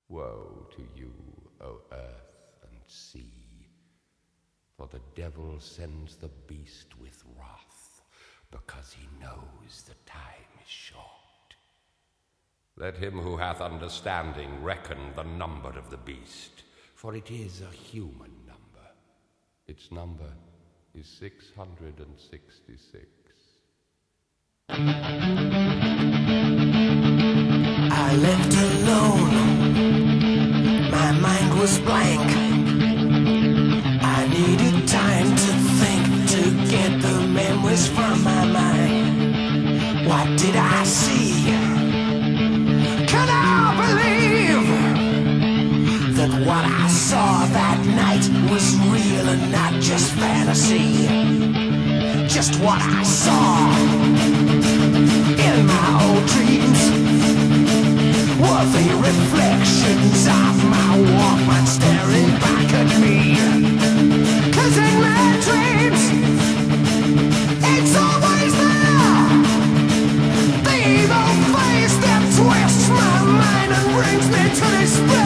Woe to you, O earth and sea, for the devil sends the beast with wrath, because he knows the time is short. Let him who hath understanding reckon the number of the beast, for it is a human number. Its number is 666. I left alone, my mind was blank. I needed time to think, to get the memories from my mind. What did I see? Can I believe that what I saw that night was real and not just fantasy? Just what I saw in my old dreams were the reflections of my Walkman staring back at me. 'Cause in my dreams, it's always there, the evil face that twists my mind and brings me to despair.